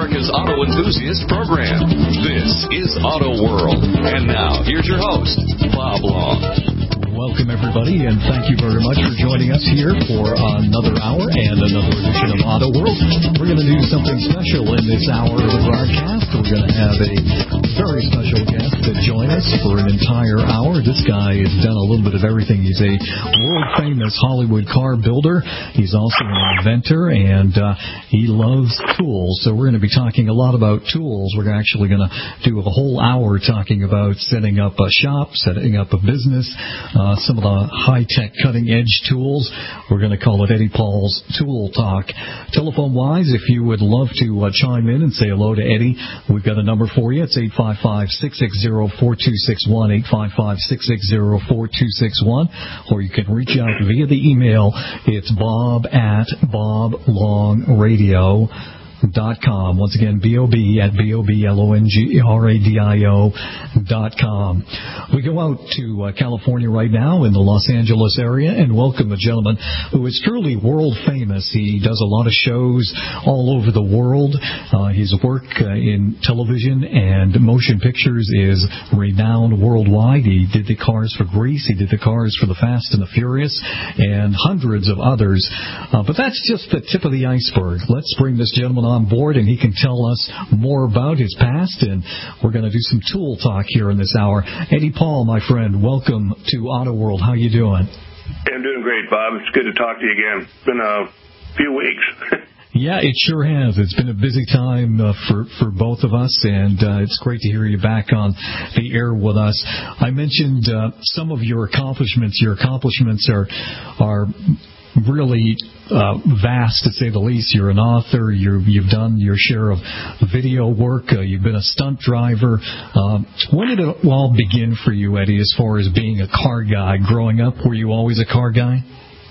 America's auto enthusiast program. This is Auto World. And now, here's your host, Bob Long. Welcome, everybody, and thank you very much for joining us here for another hour and another edition of Auto World. We're going to do something special in this hour of the broadcast. We're going to have a very special guest to join us for an entire hour. This guy has done a little bit of everything. He's a world-famous Hollywood car builder. He's also an inventor, and he loves tools. So we're going to be talking a lot about tools. We're actually going to do a whole hour talking about setting up a shop, setting up a business, some of the high-tech, cutting-edge tools. We're going to call it Eddie Paul's Tool Talk. Telephone-wise, if you would love to chime in and say hello to Eddie, we've got a number for you. It's 855-660-4261, 855-660-4261, or you can reach out via the email. It's bob@boblongradio.com. Once again, bob@boblongradio.com. We go out to California right now in the Los Angeles area and welcome a gentleman who is truly world famous. He does a lot of shows all over the world. His work in television and motion pictures is renowned worldwide. He did the cars for Grease. He did the cars for the Fast and the Furious and hundreds of others. But that's just the tip of the iceberg. Let's bring this gentleman on board, and he can tell us more about his past, and we're going to do some tool talk here in this hour. Eddie Paul, my friend, welcome to Auto World. How you doing? I'm doing great, Bob. It's good to talk to you again. It's been a few weeks. Yeah, it sure has. It's been a busy time for both of us, and it's great to hear you back on the air with us. I mentioned some of your accomplishments. Your accomplishments are really vast, to say the least. You're an author. You've done your share of video work. You've been a stunt driver. When did it all begin for you, Eddie, as far as being a car guy? Growing up, were you always a car guy?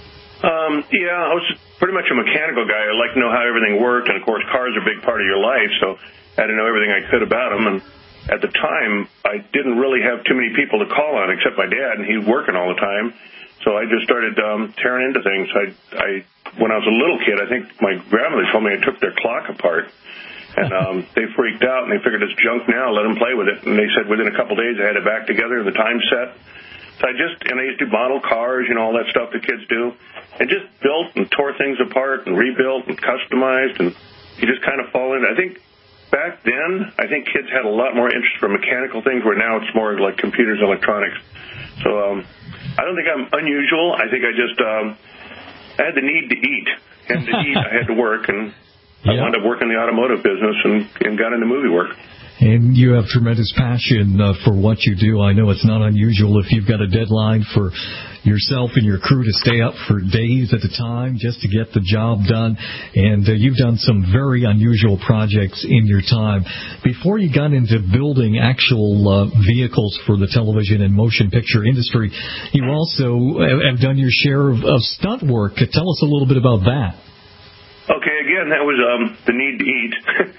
Yeah, I was pretty much a mechanical guy. I like to know how everything worked, and, of course, cars are a big part of your life, so I had to know everything I could about them. And at the time, I didn't really have too many people to call on except my dad, and he was working all the time. So I just started tearing into things. When I was a little kid, I think my grandmother told me I took their clock apart. And they freaked out, and they figured it's junk now, let them play with it. And they said within a couple of days I had it back together, the time set. So I used to do model cars, all that stuff that kids do. And just built and tore things apart and rebuilt and customized. And you just kind of fall in. I think back then, kids had a lot more interest for mechanical things, where now it's more like computers and electronics. So I don't think I'm unusual. I think I just I had the need to eat. And to eat, I had to work. And I wound up working in the automotive business and got into movie work. And you have tremendous passion for what you do. I know it's not unusual if you've got a deadline for yourself and your crew to stay up for days at a time just to get the job done. And you've done some very unusual projects in your time. Before you got into building actual vehicles for the television and motion picture industry, you also have done your share of stunt work. Tell us a little bit about that. Okay, again, that was the need to eat.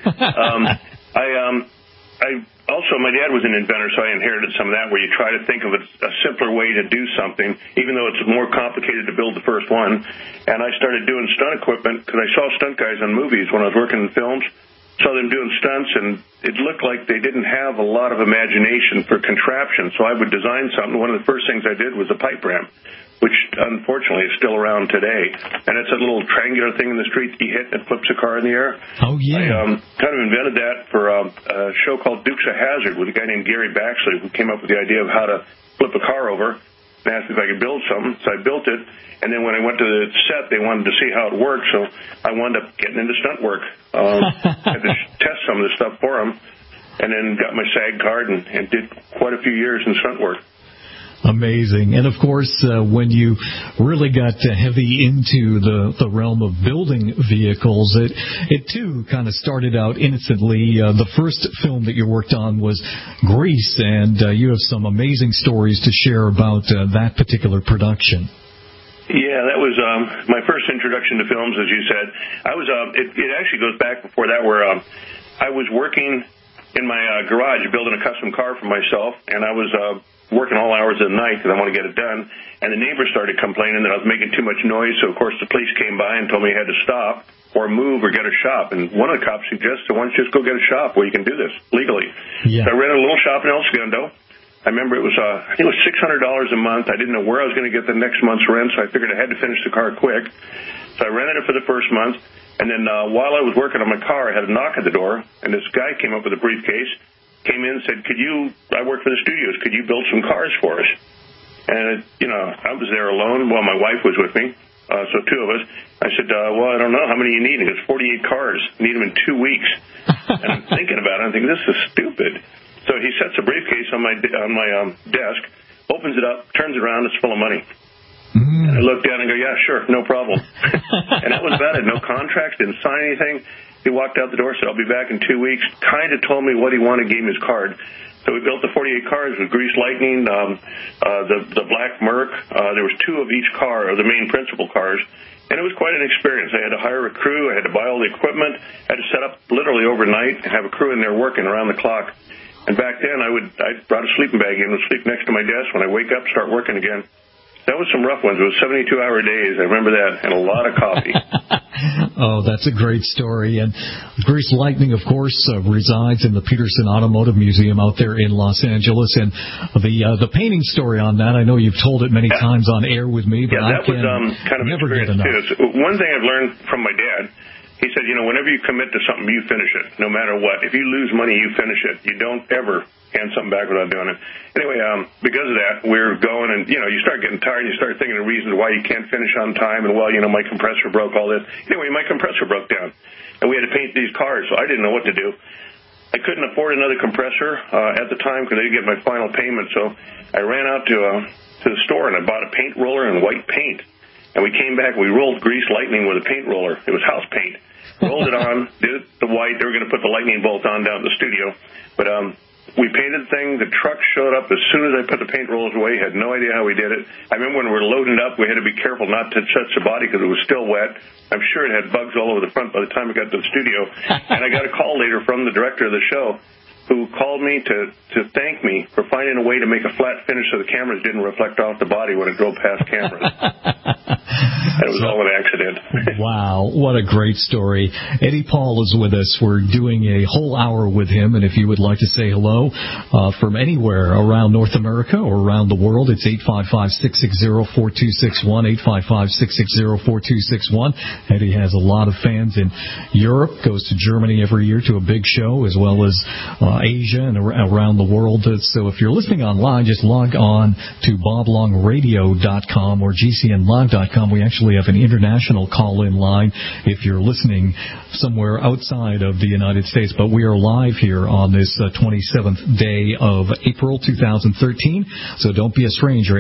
My dad was an inventor, so I inherited some of that, where you try to think of a simpler way to do something, even though it's more complicated to build the first one. And I started doing stunt equipment because I saw stunt guys on movies when I was working in films. Saw them doing stunts, and it looked like they didn't have a lot of imagination for contraption. So I would design something. One of the first things I did was a pipe ramp, which unfortunately is still around today. And it's a little triangular thing in the street that you hit and it flips a car in the air. Oh, yeah. I kind of invented that for a show called Dukes of Hazzard with a guy named Gary Baxley, who came up with the idea of how to flip a car over and asked if I could build something. So I built it. And then when I went to the set, they wanted to see how it worked. So I wound up getting into stunt work. Had to test some of the stuff for them. And then got my SAG card and did quite a few years in stunt work. Amazing. And, of course, when you really got heavy into the realm of building vehicles, it too kind of started out innocently. The first film that you worked on was Grease, and you have some amazing stories to share about that particular production. Yeah, that was my first introduction to films, as you said. It actually goes back before that, where I was working in my garage building a custom car for myself, and I was working all hours of the night because I want to get it done. And the neighbors started complaining that I was making too much noise. So, of course, the police came by and told me I had to stop or move or get a shop. And one of the cops suggested, why don't you just go get a shop where you can do this legally? Yeah. So I rented a little shop in El Segundo. I remember it was, I think it was $600 a month. I didn't know where I was going to get the next month's rent, so I figured I had to finish the car quick. So I rented it for the first month. And then while I was working on my car, I had a knock at the door, and this guy came up with a briefcase, came in and said, I work for the studios, could you build some cars for us? And, I was there alone. Well, my wife was with me, so two of us. I said, I don't know. How many do you need? He goes, 48 cars. Need them in 2 weeks. And I'm thinking about it. I'm thinking, this is stupid. So he sets a briefcase on my desk, opens it up, turns it around, it's full of money. And I looked down and go, yeah, sure, no problem. And that was about it. No contracts, didn't sign anything. He walked out the door, said, I'll be back in 2 weeks, kind of told me what he wanted, gave me his card. So we built the 48 cars with Grease Lightning, the Black Merc. There was two of each car, of the main principal cars. And it was quite an experience. I had to hire a crew. I had to buy all the equipment. I had to set up literally overnight and have a crew in there working around the clock. And back then, I brought a sleeping bag in and sleep next to my desk. When I wake up, start working again. That was some rough ones. It was 72-hour days. I remember that, and a lot of coffee. Oh, that's a great story. And Grease Lightning, of course, resides in the Peterson Automotive Museum out there in Los Angeles. And the painting story on that, I know you've told it many times on air with me, but that was kind of never get enough. Too. One thing I've learned from my dad, he said, whenever you commit to something, you finish it, no matter what. If you lose money, you finish it. You don't ever hand something back without doing it. Anyway, because of that, we're going, and, you start getting tired, and you start thinking of reasons why you can't finish on time, and, my compressor broke, all this. Anyway, my compressor broke down, and we had to paint these cars, so I didn't know what to do. I couldn't afford another compressor at the time because I didn't get my final payment, so I ran out to the store, and I bought a paint roller and white paint. And we came back, we rolled Grease Lightning with a paint roller. It was house paint. Rolled it on, did the white. They were going to put the lightning bolt on down at the studio. But we painted the thing. The truck showed up as soon as I put the paint rollers away. Had no idea how we did it. I remember when we were loading it up, we had to be careful not to touch the body because it was still wet. I'm sure it had bugs all over the front by the time it got to the studio. And I got a call later from the director of the show who called me to thank me for finding a way to make a flat finish so the cameras didn't reflect off the body when it drove past cameras. It was all an accident. Wow, what a great story. Eddie Paul is with us. We're doing a whole hour with him, and if you would like to say hello from anywhere around North America or around the world, it's 855-660-4261, 855-660-4261. Eddie has a lot of fans in Europe, goes to Germany every year to a big show, as well as Asia and around the world. So if you're listening online, just log on to boblongradio.com or gcnlive.com. We actually have an international call-in line if you're listening somewhere outside of the United States. But we are live here on this 27th day of April 2013. So don't be a stranger.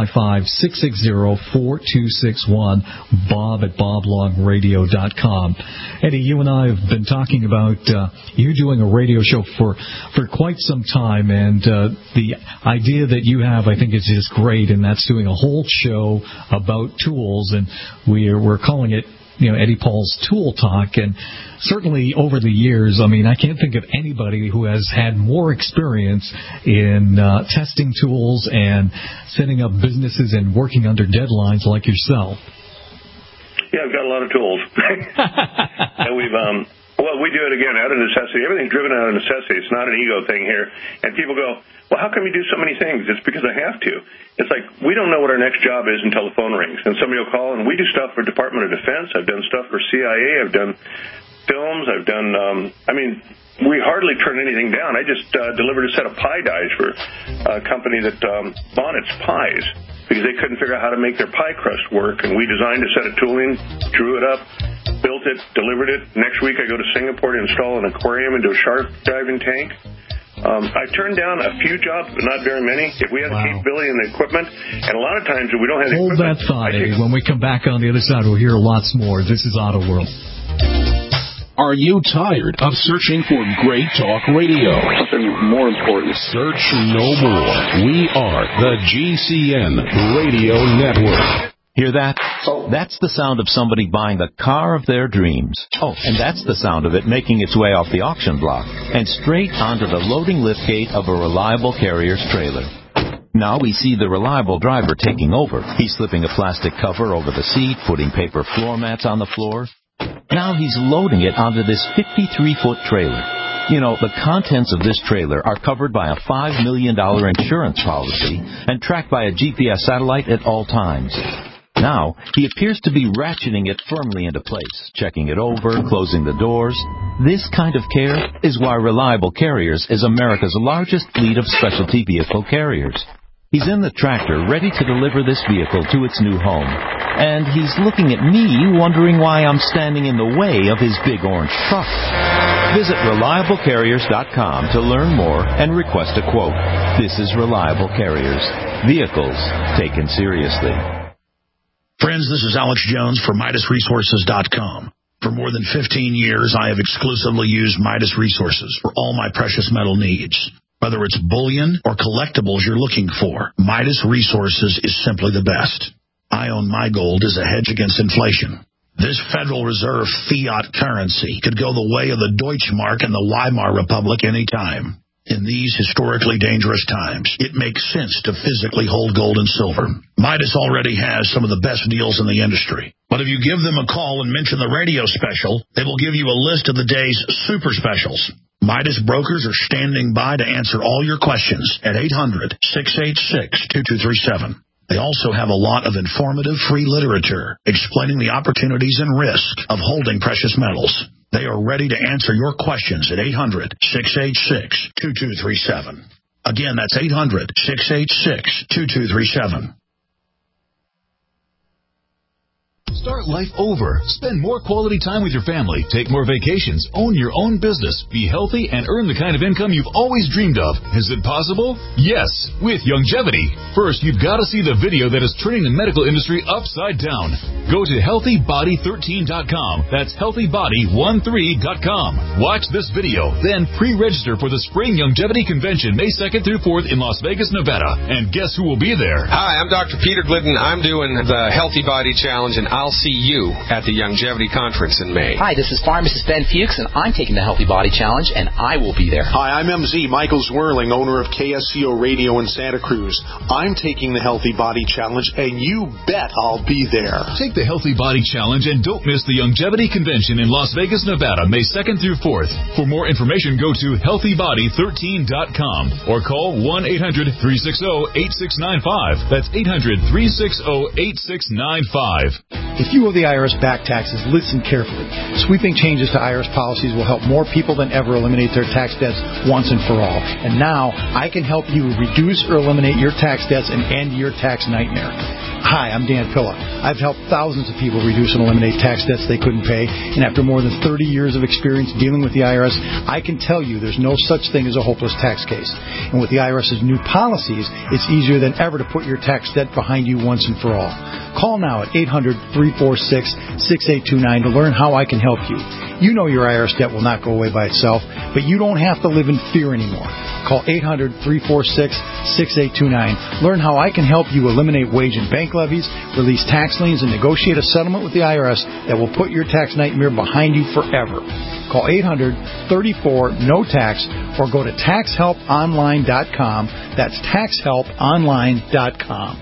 855-660-4261, Bob at boblongradio.com. Eddie, you and I have been talking about you doing a radio show for quite some time, and the idea that you have, I think, is just great, and that's doing a whole show about tools, and we're calling it, Eddie Paul's Tool Talk. And certainly over the years, I can't think of anybody who has had more experience in testing tools and setting up businesses and working under deadlines like yourself. Yeah, I've got a lot of tools. And we do it, again, out of necessity. Everything's driven out of necessity. It's not an ego thing here. And people go, well, how come you do so many things? It's because I have to. It's like we don't know what our next job is until the phone rings. And somebody will call, and we do stuff for Department of Defense. I've done stuff for CIA. I've done films. I've done, we hardly turn anything down. I just delivered a set of pie dies for a company that bonnets pies because they couldn't figure out how to make their pie crust work. And we designed a set of tooling, drew it up, built it, delivered it. Next week I go to Singapore to install an aquarium into a shark diving tank. I turned down a few jobs, but not very many. If we had the capability and the equipment, and a lot of times if we don't have the equipment... Hold that thought, Eddie. When we come back on the other side, we'll hear lots more. This is Auto World. Are you tired of searching for great talk radio? Something more important. Search no more. We are the GCN Radio Network. Hear that? That's the sound of somebody buying the car of their dreams. Oh, and that's the sound of it making its way off the auction block and straight onto the loading liftgate of a reliable carrier's trailer. Now we see the reliable driver taking over. He's slipping a plastic cover over the seat, putting paper floor mats on the floor. Now he's loading it onto this 53-foot trailer. You know, the contents of this trailer are covered by a $5 million insurance policy and tracked by a GPS satellite at all times. Now, he appears to be ratcheting it firmly into place, checking it over, closing the doors. This kind of care is why Reliable Carriers is America's largest fleet of specialty vehicle carriers. He's in the tractor, ready to deliver this vehicle to its new home. And he's looking at me, wondering why I'm standing in the way of his big orange truck. Visit ReliableCarriers.com to learn more and request a quote. This is Reliable Carriers. Vehicles taken seriously. Friends, this is Alex Jones for MidasResources.com. For more than 15 years, I have exclusively used Midas Resources for all my precious metal needs. Whether it's bullion or collectibles you're looking for, Midas Resources is simply the best. I own my gold as a hedge against inflation. This Federal Reserve fiat currency could go the way of the Deutschmark and the Weimar Republic any time. In these historically dangerous times, it makes sense to physically hold gold and silver. Midas already has some of the best deals in the industry. But if you give them a call and mention the radio special, they will give you a list of the day's super specials. Midas brokers are standing by to answer all your questions at 800-686-2237. They also have a lot of informative free literature explaining the opportunities and risk of holding precious metals. They are ready to answer your questions at 800-686-2237. Again, that's 800-686-2237. Start life over. Spend more quality time with your family. Take more vacations. Own your own business. Be healthy and earn the kind of income you've always dreamed of. Is it possible? Yes, with Youngevity. First, you've got to see the video that is turning the medical industry upside down. Go to HealthyBody13.com. That's HealthyBody13.com. Watch this video. Then pre-register for the Spring Youngevity Convention May 2nd through 4th in Las Vegas, Nevada. And guess who will be there? Hi, I'm Dr. Peter Glidden. I'm doing the Healthy Body Challenge, and I'll see you at the Youngevity Conference in May. Hi, this is Pharmacist Ben Fuchs, and I'm taking the Healthy Body Challenge, and I will be there. Hi, I'm MZ Michael Zwirling, owner of KSCO Radio in Santa Cruz. I'm taking the Healthy Body Challenge, and you bet I'll be there. Take the Healthy Body Challenge and don't miss the Youngevity Convention in Las Vegas, Nevada, May 2nd through 4th. For more information, go to HealthyBody13.com or call 1-800-360-8695. That's 800-360-8695. If you owe the IRS back taxes, listen carefully. Sweeping changes to IRS policies will help more people than ever eliminate their tax debts once and for all. And now, I can help you reduce or eliminate your tax debts and end your tax nightmare. Hi, I'm Dan Pilla. I've helped thousands of people reduce and eliminate tax debts they couldn't pay, and after more than 30 years of experience dealing with the IRS, I can tell you there's no such thing as a hopeless tax case. And with the IRS's new policies, it's easier than ever to put your tax debt behind you once and for all. Call now at 800-346-6829 to learn how I can help you. You know your IRS debt will not go away by itself, but you don't have to live in fear anymore. Call 800-346-6829. Learn how I can help you eliminate wage and bank levies, release tax liens, and negotiate a settlement with the IRS that will put your tax nightmare behind you forever. Call 800-34-NO-TAX or go to TaxHelpOnline.com. That's TaxHelpOnline.com.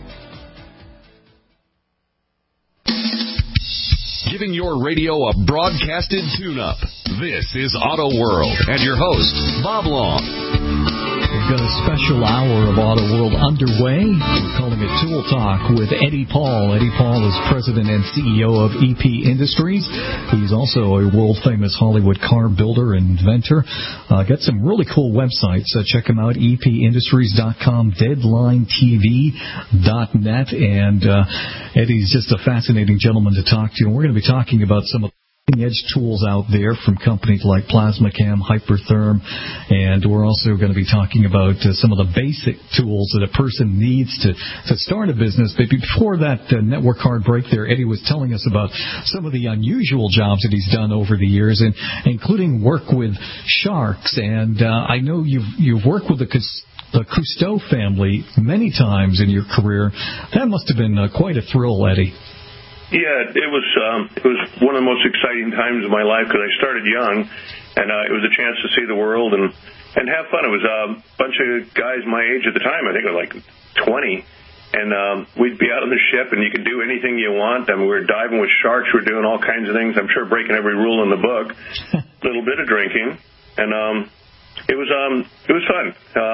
Giving your radio a broadcasted tune-up. This is Auto World and your host, Bob Long. We've got a special hour of Auto World underway. We're calling it Tool Talk with Eddie Paul. Eddie Paul is president and CEO of EP Industries. He's also a world-famous Hollywood car builder and inventor. Got some really cool websites. Check him out, epindustries.com, deadlinetv.net. And Eddie's just a fascinating gentleman to talk to. And we're going to be talking about some of edge tools out there from companies like PlasmaCam, Hypertherm, and we're also going to be talking about some of the basic tools that a person needs to start a business. But before that network card break there, Eddie was telling us about some of the unusual jobs that he's done over the years, and including work with sharks. And I know you've worked with the Cousteau family many times in your career. That must have been quite a thrill, Eddie. Yeah, it was one of the most exciting times of my life because I started young, and it was a chance to see the world and and have fun. It was a bunch of guys my age at the time. I think it was like 20. And we'd be out on the ship, and you could do anything you want. I mean, we were diving with sharks. We were doing all kinds of things. I'm sure breaking every rule in the book. A little bit of drinking, and it was fun.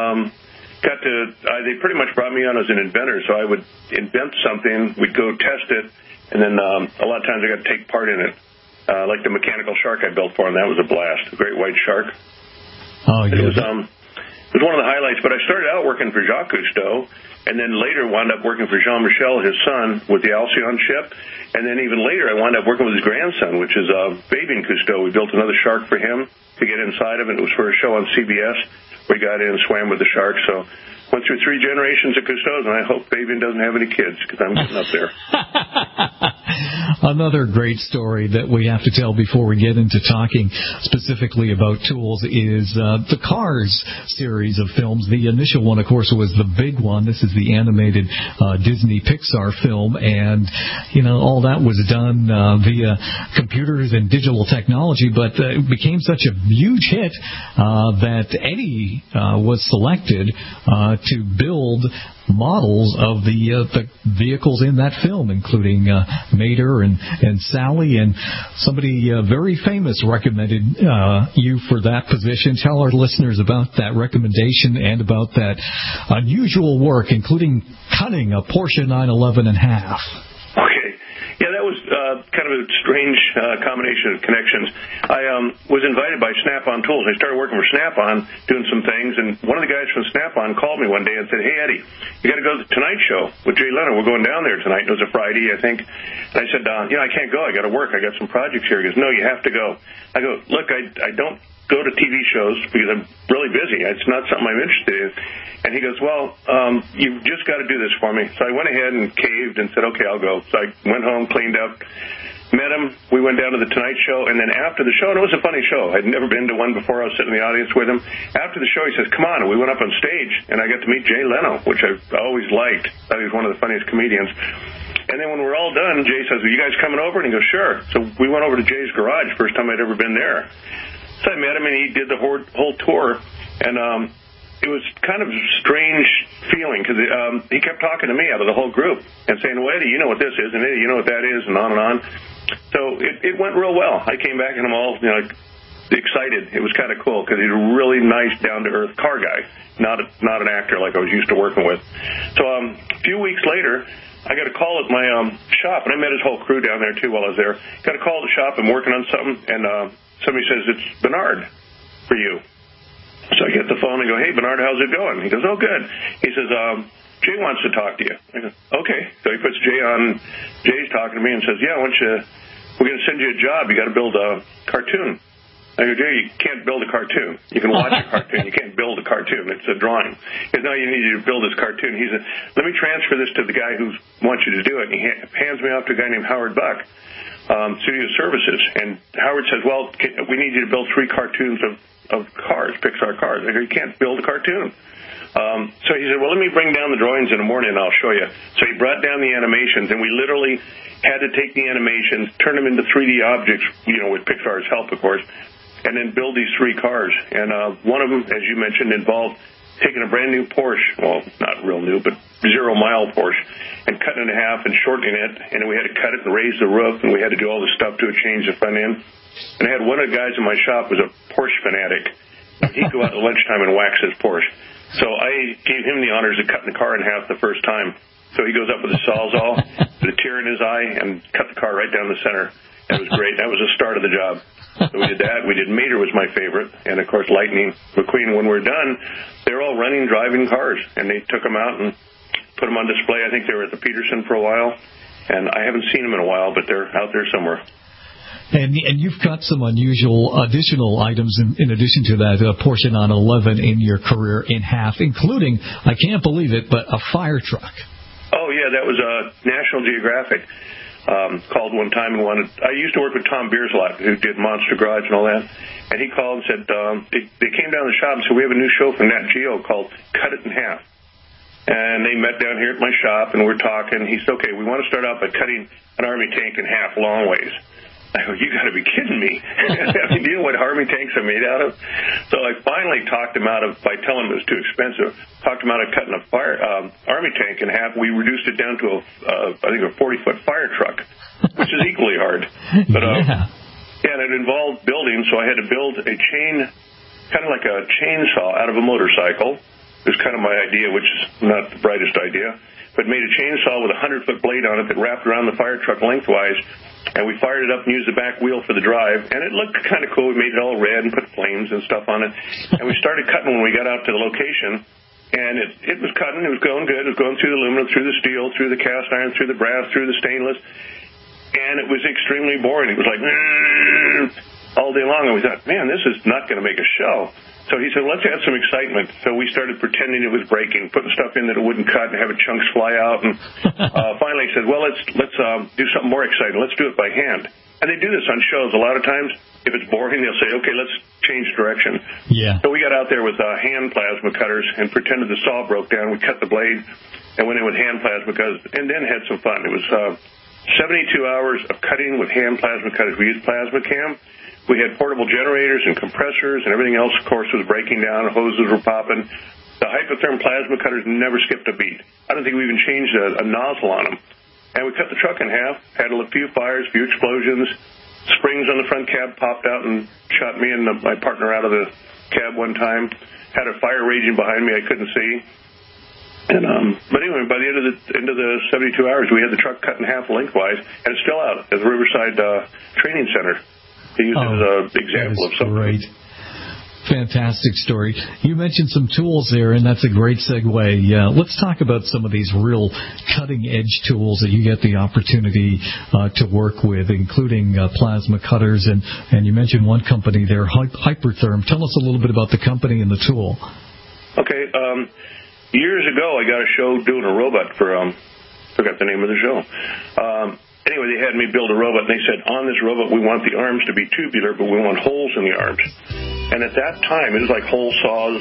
They pretty much brought me on as an inventor, so I would invent something. We'd go test it, and then a lot of times I got to take part in it. Like the mechanical shark I built for him, that was a blast. A great white shark. Oh, yeah. It was one of the highlights. But I started out working for Jacques Cousteau, and then later wound up working for Jean-Michel, his son, with the Alcyon ship. And then even later I wound up working with his grandson, which is Fabien Cousteau. We built another shark for him to get inside of it. It was for a show on CBS. We got in and swam with the shark. So went through 3 generations of Cousteaus, and I hope Fabien doesn't have any kids because I'm getting up there. Another great story that we have to tell before we get into talking specifically about tools is the Cars series of films. The initial one, of course, was the big one. This is the animated Disney Pixar film, and all that was done via computers and digital technology, but it became such a huge hit that Eddie was selected to build models of the vehicles in that film, including Mater and Sally, and somebody very famous recommended you for that position. Tell our listeners about that recommendation and about that unusual work, including cutting a Porsche 911 in half. Okay. Yeah, that was kind of a strange combination of connections. I was invited by Snap-on Tools. I started working for Snap-on, doing some things, and one of the guys from Snap-on called me one day and said, "Hey, Eddie, you got to go to the Tonight Show with Jay Leno. We're going down there tonight." It was a Friday, I think. And I said, I can't go. I got to work. I got some projects here. He goes, "No, you have to go." I go, "Look, I don't go to TV shows because I'm really busy. It's not something I'm interested in." And he goes, "Well, you've just got to do this for me." So I went ahead and caved and said, "Okay, I'll go." So I went home, cleaned up, met him. We went down to the Tonight Show, and then after the show, and it was a funny show. I'd never been to one before. I was sitting in the audience with him. After the show, he says, "Come on." And we went up on stage, and I got to meet Jay Leno, which I've always liked. I thought he was one of the funniest comedians. And then when we're all done, Jay says, "Are you guys coming over?" And he goes, "Sure." So we went over to Jay's garage, first time I'd ever been there. So I met him, and he did the whole tour, and it was kind of a strange feeling because he kept talking to me out of the whole group and saying, "Well, Eddie, you know what this is, and Eddie, you know what that is," and on and on. So it went real well. I came back, and I'm all excited. It was kind of cool because he's a really nice, down-to-earth car guy, not an actor like I was used to working with. So a few weeks later, I got a call at my shop, and I met his whole crew down there, too, while I was there. Got a call at the shop. I'm working on something, and somebody says, "It's Bernard for you." So I get the phone and go, "Hey, Bernard, how's it going?" He goes, "Oh, good." He says, "Jay wants to talk to you." I go, "Okay." So he puts Jay on. Jay's talking to me and says, "Yeah, we're going to send you a job. You got to build a cartoon." I go, "Jay, you can't build a cartoon. You can watch a cartoon. You can't build a cartoon. It's a drawing." He says, "No, you need to build this cartoon." He said, "Let me transfer this to the guy who wants you to do it." And he hands me off to a guy named Howard Buck, Studio Services. And Howard says, "Well, we need you to build 3 cartoons of cars, Pixar cars." I go, "You can't build a cartoon." So he said, "Well, let me bring down the drawings in the morning and I'll show you." So he brought down the animations, and we literally had to take the animations, turn them into 3D objects, with Pixar's help, of course, and then build these 3 cars. And one of them, as you mentioned, involved taking a brand new Porsche, well, not real new, but 0-mile Porsche, and cutting it in half and shortening it. And then we had to cut it and raise the roof, and we had to do all the stuff to it, change the front end. And I had one of the guys in my shop was a Porsche fanatic. He'd go out at lunchtime and wax his Porsche. So I gave him the honors of cutting the car in half the first time. So he goes up with a Sawzall, with a tear in his eye, and cut the car right down the center. It was great. That was the start of the job. So we did that. We did Mater was my favorite, and of course Lightning McQueen. When we're done, they were all running, driving cars, and they took them out and put them on display. I think they were at the Peterson for a while, and I haven't seen them in a while, but they're out there somewhere. And you've got some unusual additional items in addition to that Porsche 911 in your career in half, including, I can't believe it, but a fire truck. Oh, yeah, that was National Geographic. Called one time and wanted. I used to work with Tom Beers a lot, who did Monster Garage and all that. And he called and said they came down to the shop and said, "We have a new show from Nat Geo called Cut It in Half." And they met down here at my shop and we're talking. He said, "Okay, we want to start out by cutting an Army tank in half long ways." I go, you got to be kidding me. I mean, do you know what Army tanks are made out of? So I finally talked him out of, by telling him it was too expensive, talked him out of cutting a Army tank in half. We reduced it down to I think a 40-foot fire truck, which is equally hard. But and it involved building, so I had to build a chain, kind of like a chainsaw out of a motorcycle. It was kind of my idea, which is not the brightest idea, but made a chainsaw with a 100-foot blade on it that wrapped around the fire truck lengthwise. And we fired it up and used the back wheel for the drive, and it looked kind of cool. We made it all red and put flames and stuff on it. And we started cutting when we got out to the location, and it was cutting. It was going good. It was going through the aluminum, through the steel, through the cast iron, through the brass, through the stainless, and it was extremely boring. It was like all day long. And we thought, man, this is not going to make a show. So he said, let's add some excitement. So we started pretending it was breaking, putting stuff in that it wouldn't cut and having chunks fly out. And finally he said, well, let's do something more exciting. Let's do it by hand. And they do this on shows. A lot of times, if it's boring, they'll say, okay, let's change direction. Yeah. So we got out there with hand plasma cutters and pretended the saw broke down. We cut the blade and went in with hand plasma cutters and then had some fun. It was 72 hours of cutting with hand plasma cutters. We used Plasma Cam. We had portable generators and compressors and everything else, of course, was breaking down. Hoses were popping. The Hypotherm plasma cutters never skipped a beat. I don't think we even changed a nozzle on them. And we cut the truck in half, had a few fires, a few explosions. Springs on the front cab popped out and shot me and my partner out of the cab one time. Had a fire raging behind me I couldn't see. And but anyway, by the end of the 72 hours, we had the truck cut in half lengthwise, and it's still out at the Riverside Training Center. To use it as an example of something. Great. Fantastic story. You mentioned some tools there, and that's a great segue. Let's talk about some of these real cutting-edge tools that you get the opportunity to work with, including plasma cutters. And you mentioned one company there, Hypotherm. Tell us a little bit about the company and the tool. Okay. Years ago, I got a show doing a robot for, forgot the name of the show. Anyway, they had me build a robot, and they said, on this robot, we want the arms to be tubular, but we want holes in the arms. And at that time, it was like hole saws.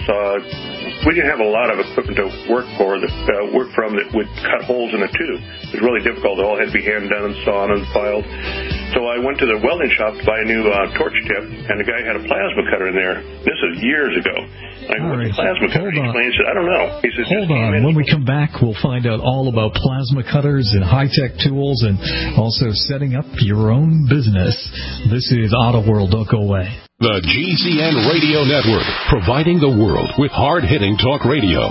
We didn't have a lot of equipment to work from that would cut holes in a tube. It was really difficult. It all had to be hand done and sawn and filed. So I went to the welding shop to buy a new torch tip, and the guy had a plasma cutter in there. This is years ago. I go, what's a plasma cutter? He explained, he said, I don't know. He says, hold on. When we come back, we'll find out all about plasma cutters and high-tech tools and also setting up your own business. This is Auto World. Don't go away. The GCN Radio Network, providing the world with hard-hitting talk radio.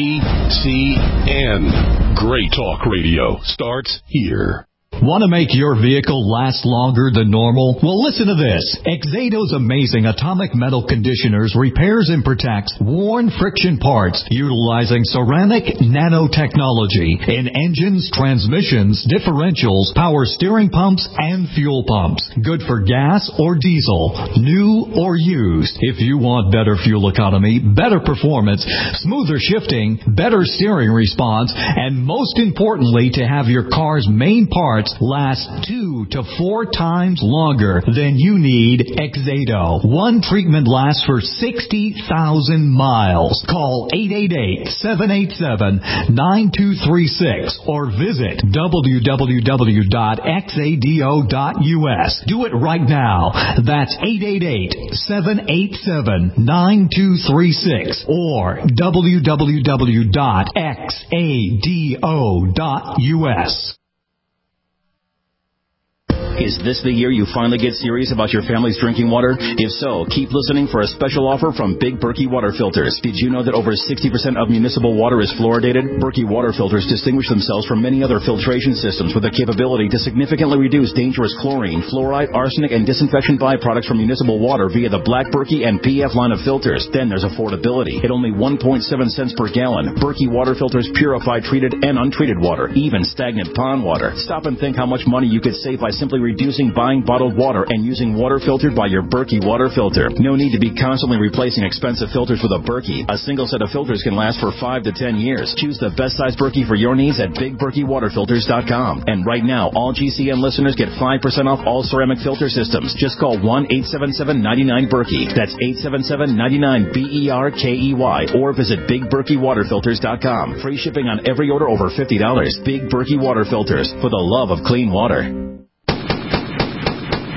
GCN. Great talk radio starts here. Want to make your vehicle last longer than normal? Well, listen to this. Exado's amazing atomic metal conditioners repairs and protects worn friction parts utilizing ceramic nanotechnology in engines, transmissions, differentials, power steering pumps, and fuel pumps. Good for gas or diesel, new or used. If you want better fuel economy, better performance, smoother shifting, better steering response, and most importantly, to have your car's main parts last 2 to 4 times longer, then you need Exado. One treatment lasts for 60,000 miles. Call 888-787-9236 or visit www.exado.us. Do it right now. That's 888-787-9236 or www.exado.us. Is this the year you finally get serious about your family's drinking water? If so, keep listening for a special offer from Big Berkey Water Filters. Did you know that over 60% of municipal water is fluoridated? Berkey Water Filters distinguish themselves from many other filtration systems with the capability to significantly reduce dangerous chlorine, fluoride, arsenic, and disinfection byproducts from municipal water via the Black Berkey and PF line of filters. Then there's affordability. At only 1.7 cents per gallon, Berkey Water Filters purify treated and untreated water, even stagnant pond water. Stop and think how much money you could save by simply reducing buying bottled water and using water filtered by your Berkey water filter. No need to be constantly replacing expensive filters with a Berkey. A single set of filters can last for 5 to 10 years. Choose the best size Berkey for your needs at BigBerkeyWaterFilters.com. And right now, all GCN listeners get 5% off all ceramic filter systems. Just call 1-877-99-BERKEY. That's 877-99-BERKEY or visit BigBerkeyWaterFilters.com. Free shipping on every order over $50. Big Berkey Water Filters, for the love of clean water.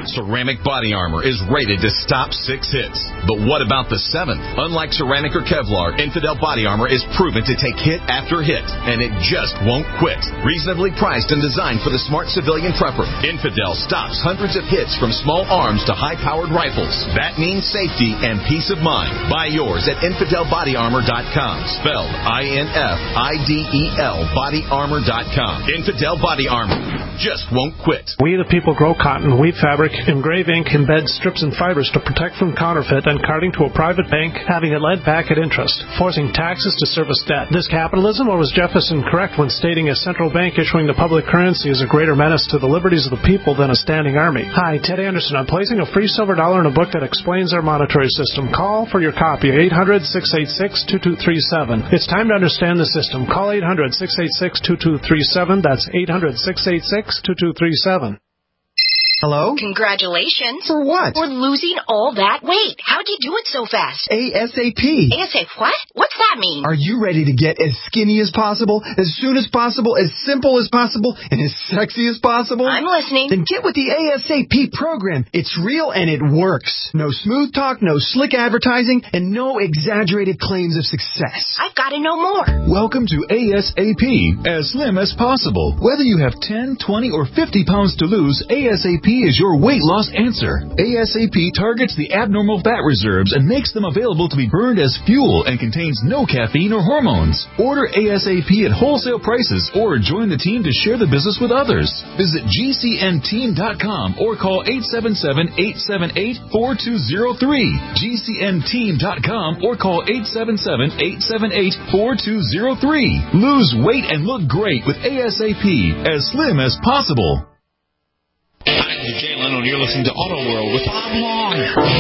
Ceramic Body Armor is rated to stop 6 hits. But what about the 7th? Unlike ceramic or Kevlar, Infidel Body Armor is proven to take hit after hit, and it just won't quit. Reasonably priced and designed for the smart civilian prepper, Infidel stops hundreds of hits from small arms to high-powered rifles. That means safety and peace of mind. Buy yours at InfidelBodyArmor.com. Spelled INFIDEL BodyArmor.com. Infidel Body Armor just won't quit. We the people grow cotton, weave fabric, engrave ink, embed strips and fibers to protect from counterfeit and carting to a private bank having it led back at interest, forcing taxes to service debt. This capitalism, or was Jefferson correct when stating a central bank issuing the public currency is a greater menace to the liberties of the people than a standing army? Hi, Ted Anderson. I'm placing a free silver dollar in a book that explains our monetary system. Call for your copy, 800-686-2237. It's time to understand the system. Call 800-686-2237. That's 800-686-2237. Hello? Congratulations. For what? For losing all that weight. How'd you do it so fast? ASAP. ASAP what? What's that mean? Are you ready to get as skinny as possible, as soon as possible, as simple as possible, and as sexy as possible? I'm listening. Then get with the ASAP program. It's real and it works. No smooth talk, no slick advertising, and no exaggerated claims of success. I've got to know more. Welcome to ASAP, as slim as possible. Whether you have 10, 20, or 50 pounds to lose, ASAP is your weight loss answer. ASAP targets the abnormal fat reserves and makes them available to be burned as fuel and contains no caffeine or hormones. Order ASAP at wholesale prices or join the team to share the business with others. Visit GCNteam.com or call 877-878-4203. GCNteam.com or call 877-878-4203. Lose weight and look great with ASAP, as slim as possible. I'm Jay Leno, and you're listening to Auto World with Bob Long.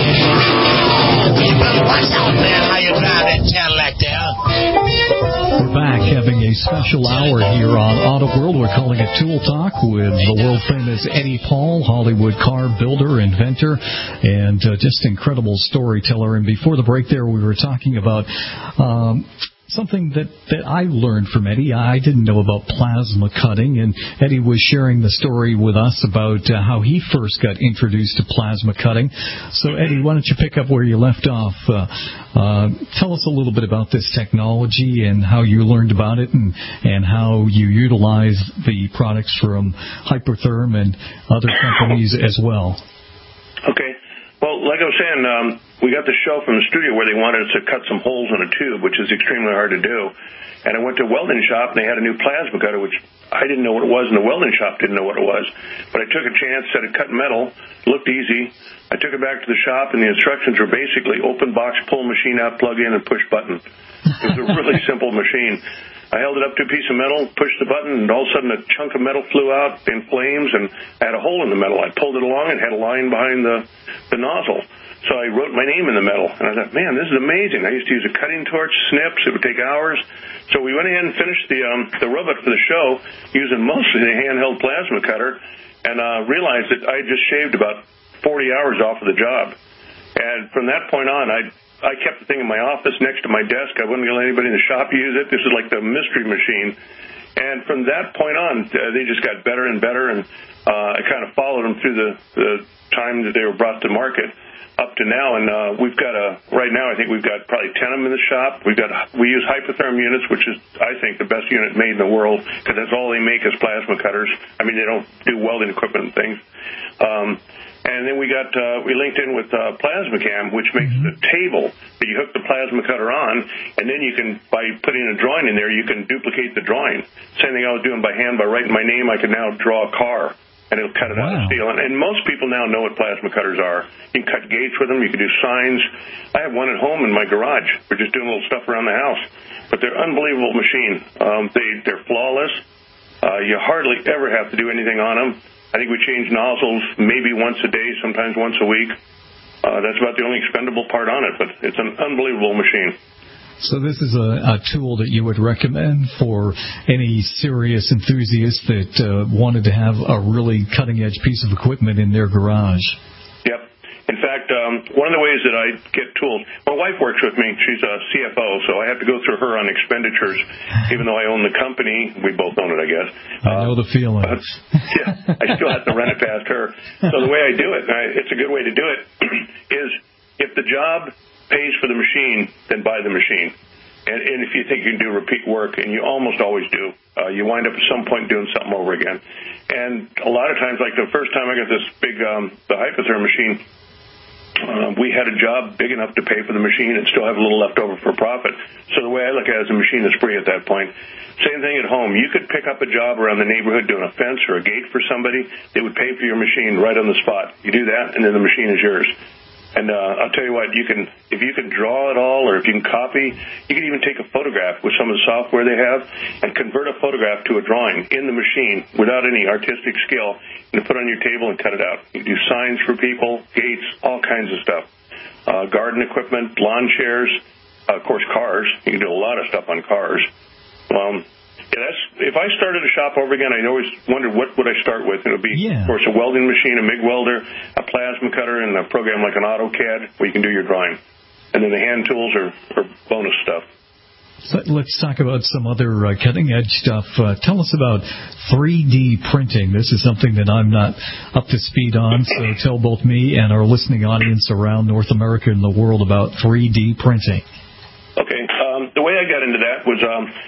You better watch out, man, how you drive that Cadillac there. We're back having a special hour here on Auto World. We're calling it Tool Talk with the world-famous Eddie Paul, Hollywood car builder, inventor, and just incredible storyteller. And before the break there, we were talking about something that I learned from Eddie. I didn't know about plasma cutting, and Eddie was sharing the story with us about how he first got introduced to plasma cutting. So, Eddie, why don't you pick up where you left off? Tell us a little bit about this technology and how you learned about it and how you utilize the products from Hypertherm and other companies as well. Okay. Well, like I was saying, we got the show from the studio where they wanted us to cut some holes in a tube, which is extremely hard to do. And I went to a welding shop, and they had a new plasma cutter, which I didn't know what it was, and the welding shop didn't know what it was. But I took a chance, said it cut metal, looked easy. I took it back to the shop, and the instructions were basically open box, pull machine out, plug in, and push button. It was a really simple machine. I held it up to a piece of metal, pushed the button, and all of a sudden a chunk of metal flew out in flames, and I had a hole in the metal. I pulled it along and had a line behind the nozzle. So I wrote my name in the metal, and I thought, man, this is amazing. I used to use a cutting torch, snips. It would take hours. So we went ahead and finished the robot for the show using mostly the handheld plasma cutter, and realized that I had just shaved about 40 hours off of the job. And from that point on, I kept the thing in my office next to my desk. I wouldn't let anybody in the shop use it. This is like the mystery machine. And from that point on, they just got better and better, and I kind of followed them through the time that they were brought to market up to now. And we've got right now, I think we've got probably 10 of them in the shop. We use Hypertherm units, which is, I think, the best unit made in the world, because that's all they make is plasma cutters. I mean, they don't do welding equipment and things. And then we linked in with PlasmaCam, which makes the table that you hook the plasma cutter on, and then you can, by putting a drawing in there, you can duplicate the drawing. Same thing I was doing by hand. By writing my name, I could now draw a car, and it'll cut it out of steel. And most people now know what plasma cutters are. You can cut gates with them. You can do signs. I have one at home in my garage. We're just doing little stuff around the house. But they're an unbelievable machine. They're flawless. You hardly ever have to do anything on them. I think we change nozzles maybe once a day, sometimes once a week. That's about the only expendable part on it, but it's an unbelievable machine. So this is a tool that you would recommend for any serious enthusiast that wanted to have a really cutting-edge piece of equipment in their garage. Yep. In fact, one of the ways that I get tools, my wife works with me. She's a CFO, so I have to go through her on expenditures, even though I own the company. We both own it, I guess. I know the feeling. Yeah, I still have to run it past her. So the way I do it, it's a good way to do it, is if the job pays for the machine, then buy the machine. And if you think you can do repeat work, and you almost always do, you wind up at some point doing something over again. And a lot of times, like the first time I got this big, the Hypotherm machine, we had a job big enough to pay for the machine and still have a little left over for profit. So the way I look at it is the machine is free at that point. Same thing at home. You could pick up a job around the neighborhood doing a fence or a gate for somebody. They would pay for your machine right on the spot. You do that, and then the machine is yours. And I'll tell you what, if you can draw it all, or if you can copy, you can even take a photograph with some of the software they have and convert a photograph to a drawing in the machine without any artistic skill, and put it on your table and cut it out. You can do signs for people, gates, all kinds of stuff. Garden equipment, lawn chairs, of course, cars. You can do a lot of stuff on cars. If I started a shop over again, I always wondered what would I start with. It would be, of course, a welding machine, a MIG welder, a plasma cutter, and a program like an AutoCAD where you can do your drawing. And then the hand tools are bonus stuff. So let's talk about some other cutting-edge stuff. Tell us about 3D printing. This is something that I'm not up to speed on, so tell both me and our listening audience around North America and the world about 3D printing. Okay. The way I got into that was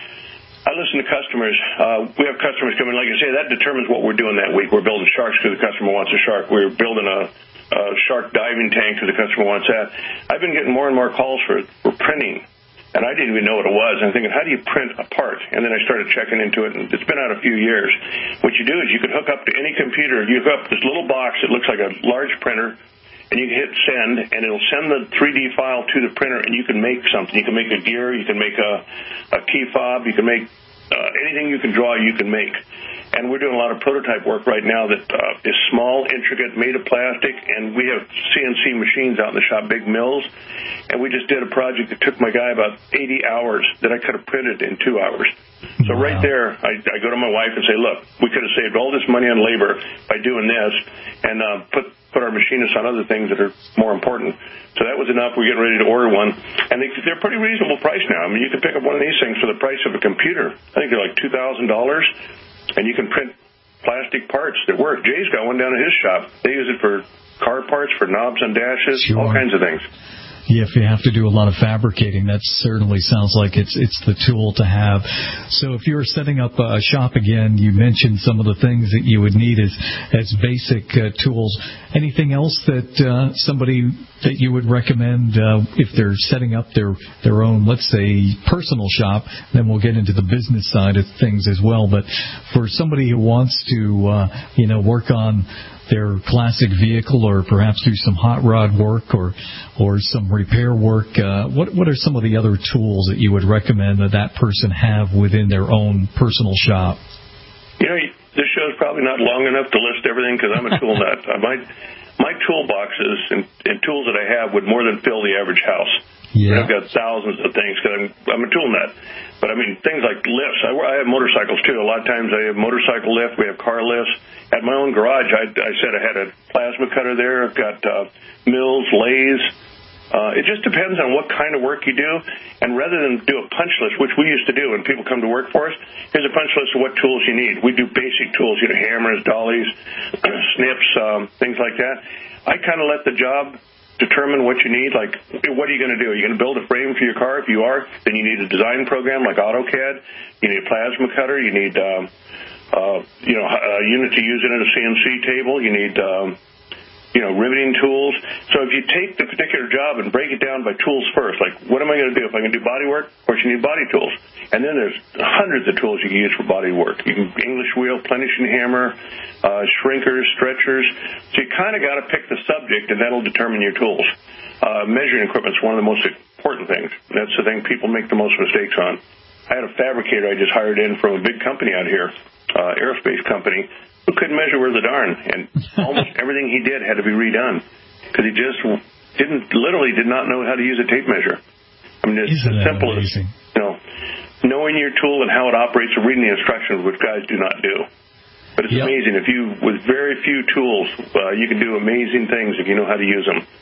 I listen to customers. We have customers come in, like I say, that determines what we're doing that week. We're building sharks because the customer wants a shark. We're building a shark diving tank because the customer wants that. I've been getting more and more calls for printing, and I didn't even know what it was. I'm thinking, how do you print a part? And then I started checking into it, and it's been out a few years. What you do is you can hook up to any computer. You hook up this little box that looks like a large printer, and you can hit send, and it'll send the 3D file to the printer, and you can make something. You can make a gear, you can make a key fob, you can make anything you can draw, you can make. And we're doing a lot of prototype work right now that is small, intricate, made of plastic, and we have CNC machines out in the shop, big mills, and we just did a project that took my guy about 80 hours that I could have printed in 2 hours. So right there, I go to my wife and say, look, we could have saved all this money on labor by doing this and put our machinists on other things that are more important. So that was enough. We're getting ready to order one. And they're pretty reasonable price now. I mean, you can pick up one of these things for the price of a computer. I think they're like $2,000, and you can print plastic parts that work. Jay's got one down at his shop. They use it for car parts, for knobs and dashes, all kinds of things. Yeah, if you have to do a lot of fabricating, that certainly sounds like it's the tool to have. So if you're setting up a shop again, you mentioned some of the things that you would need as basic tools. Anything else that somebody that you would recommend if they're setting up their own, let's say, personal shop? Then we'll get into the business side of things as well. But for somebody who wants to, work on their classic vehicle, or perhaps do some hot rod work or some repair work, what are some of the other tools that you would recommend that person have within their own personal shop? This show's probably not long enough to list everything because I'm a tool nut. My toolboxes and tools that I have would more than fill the average house. Yeah. I've got thousands of things because I'm a tool nut. But, I mean, things like lifts. I have motorcycles, too. A lot of times I have motorcycle lift. We have car lifts. At my own garage, I said I had a plasma cutter there. I've got mills, lathes. It just depends on what kind of work you do. And rather than do a punch list, which we used to do when people come to work for us, here's a punch list of what tools you need. We do basic tools, hammers, dollies, snips, things like that. I kind of let the job determine what you need. Like, what are you going to do? Are you going to build a frame for your car? If you are, then you need a design program like AutoCAD. You need a plasma cutter. You need, a unit to use it in a CNC table. You need, riveting tools. So if you take the particular job and break it down by tools first, like, what am I going to do? If I'm going to do body work, of course you need body tools. And then there's hundreds of tools you can use for body work. You can English wheel, plenishing hammer, shrinkers, stretchers. So you kind of got to pick the subject, and that'll determine your tools. Measuring equipment is one of the most important things. That's the thing people make the most mistakes on. I had a fabricator I just hired in from a big company out here, aerospace company, who couldn't measure worth a darn, and almost everything he did had to be redone because he just did not know how to use a tape measure. I mean, it's as simple as knowing your tool and how it operates and reading the instructions, which guys do not do. But it's amazing. With very few tools, you can do amazing things if you know how to use them.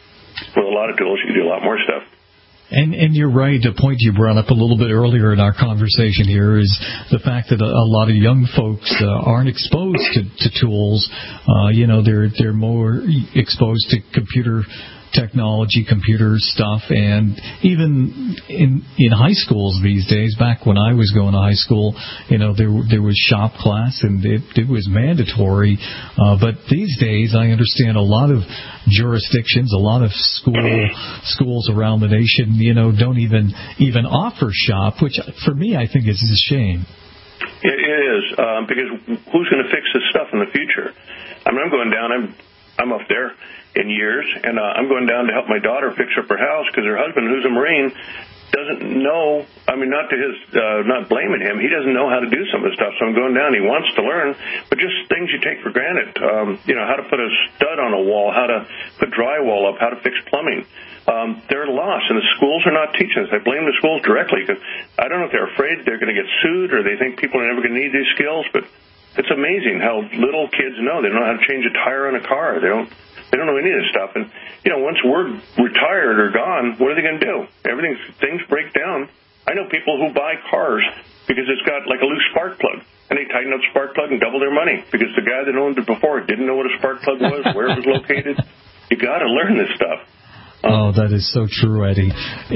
with a lot of tools, you can do a lot more stuff. And you're right. A point you brought up a little bit earlier in our conversation here is the fact that a lot of young folks aren't exposed to tools. They're more exposed to computer technology, computer stuff, and even in high schools these days. Back when I was going to high school, there was shop class and it was mandatory. But these days, I understand a lot of jurisdictions, a lot of schools around the nation, don't even offer shop, which for me I think is a shame. It is because who's going to fix this stuff in the future? I mean, I'm going down. I'm up there in years, and I'm going down to help my daughter fix up her house because her husband, who's a Marine, doesn't know. I mean, not blaming him. He doesn't know how to do some of the stuff. So I'm going down. He wants to learn, but just things you take for granted. How to put a stud on a wall, how to put drywall up, how to fix plumbing. They're lost, and the schools are not teaching us. I blame the schools directly because I don't know if they're afraid they're going to get sued or they think people are never going to need these skills. But it's amazing how little kids know. They don't know how to change a tire on a car. They don't know any of this stuff. And, once we're retired or gone, what are they going to do? Things break down. I know people who buy cars because it's got like a loose spark plug, and they tighten up the spark plug and double their money because the guy that owned it before didn't know what a spark plug was, where it was located. You got to learn this stuff. Oh, that is so true, Eddie.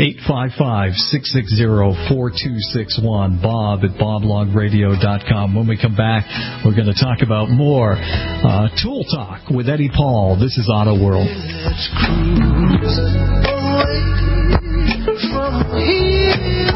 855-660-4261. Bob at BobLogRadio.com. When we come back, we're going to talk about more Tool Talk with Eddie Paul. This is Auto World. Let's cruise away from here.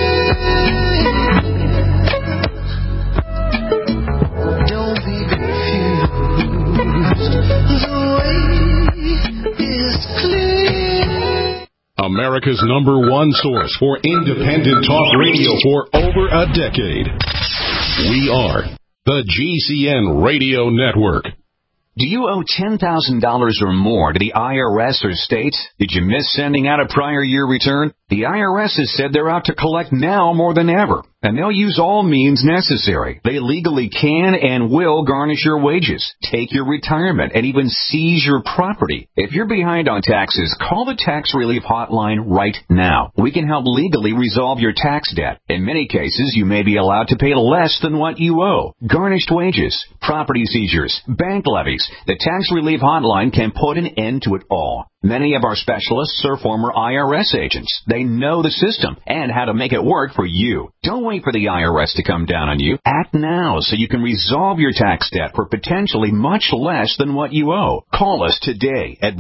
Don't be confused. The way is clear. America's #1 source for independent talk radio for over a decade. We are the GCN Radio Network. Do you owe $10,000 or more to the IRS or state? Did you miss sending out a prior year return? The IRS has said they're out to collect now more than ever, and they'll use all means necessary. They legally can and will garnish your wages, take your retirement, and even seize your property. If you're behind on taxes, call the Tax Relief Hotline right now. We can help legally resolve your tax debt. In many cases, you may be allowed to pay less than what you owe. Garnished wages, property seizures, bank levies. The Tax Relief Hotline can put an end to it all. Many of our specialists are former IRS agents. They know the system and how to make it work for you. Don't wait for the IRS to come down on you. Act now so you can resolve your tax debt for potentially much less than what you owe. Call us today at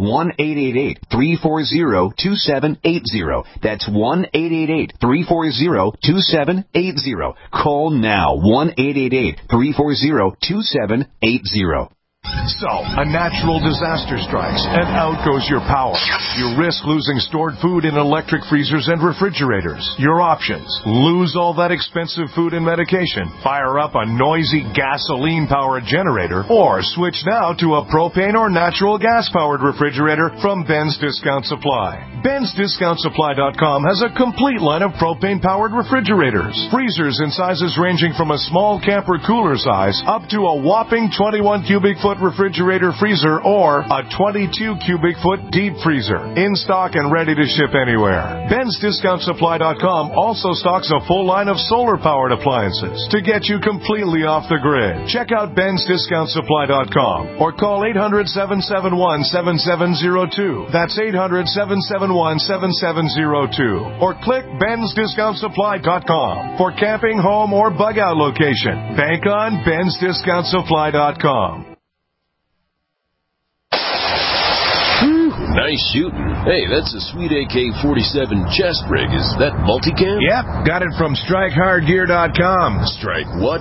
1-888-340-2780. That's 1-888-340-2780. Call now. 1-888-340-2780. So, a natural disaster strikes, and out goes your power. You risk losing stored food in electric freezers and refrigerators. Your options: lose all that expensive food and medication, fire up a noisy gasoline-powered generator, or switch now to a propane or natural gas-powered refrigerator from Ben's Discount Supply. Ben'sDiscountSupply.com has a complete line of propane-powered refrigerators. Freezers in sizes ranging from a small camper cooler size up to a whopping 21 cubic foot refrigerator freezer or a 22 cubic foot deep freezer. In stock and ready to ship anywhere. Ben'sDiscountSupply.com also stocks a full line of solar-powered appliances to get you completely off the grid. Check out Ben'sDiscountSupply.com or call 800-771-7702. That's 800-771-7702. Or click Ben'sDiscountSupply.com for camping, home, or bug-out location. Bank on Ben'sDiscountSupply.com. Nice shooting. Hey, that's a sweet AK-47 chest rig. Is that multicam? Yep, got it from StrikeHardGear.com. Strike what?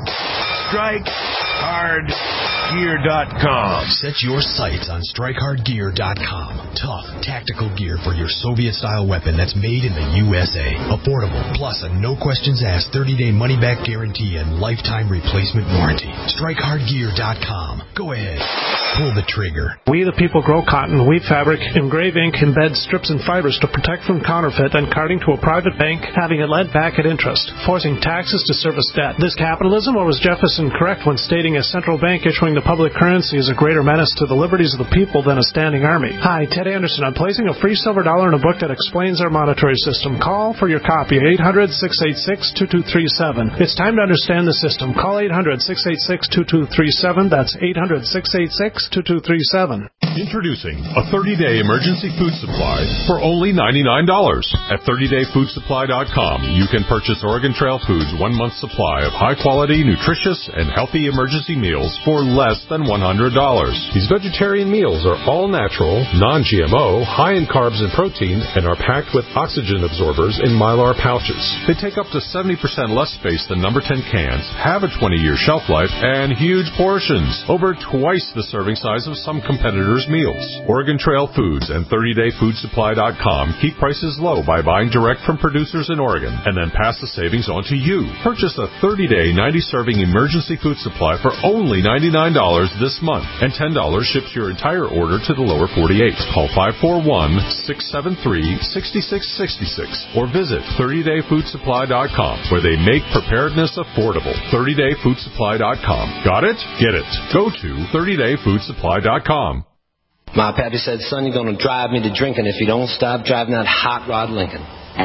StrikeHardGear.com. Set your sights on StrikeHardGear.com. Tough, tactical gear for your Soviet-style weapon that's made in the USA. Affordable, plus a no-questions-asked 30-day money-back guarantee and lifetime replacement warranty. StrikeHardGear.com. Go ahead. Pull the trigger. We the people grow cotton, weave fabric, engrave ink, embed strips and fibers to protect from counterfeit and carting to a private bank, having it led back at interest, forcing taxes to service debt. This capitalism, or was Jefferson correct when stating a central bank issuing the public currency is a greater menace to the liberties of the people than a standing army. Hi, Ted Anderson. I'm placing a free silver dollar in a book that explains our monetary system. Call for your copy, 800-686-2237. It's time to understand the system. Call 800-686-2237. That's 800-686-2237. Introducing a 30-day emergency food supply for only $99. At 30dayfoodsupply.com, you can purchase Oregon Trail Foods' 1 month supply of high-quality, nutritious, and healthy emergency meals for less than $100. These vegetarian meals are all natural, non-GMO, high in carbs and protein, and are packed with oxygen absorbers in Mylar pouches. They take up to 70% less space than number 10 cans, have a 20-year shelf life, and huge portions, over twice the serving size of some competitors' meals. Oregon Trail Foods and 30dayfoodsupply.com keep prices low by buying direct from producers in Oregon and then pass the savings on to you. Purchase a 30-day, 90-serving emergency food supply for only $99 this month, and $10 ships your entire order to the lower 48. Call 541-673-6666 or visit 30dayfoodsupply.com, where they make preparedness affordable. 30dayfoodsupply.com. Got it? Get it. Go to 30dayfoodsupply.com. My pappy said, son, you're going to drive me to drinking if you don't stop driving that hot rod Lincoln.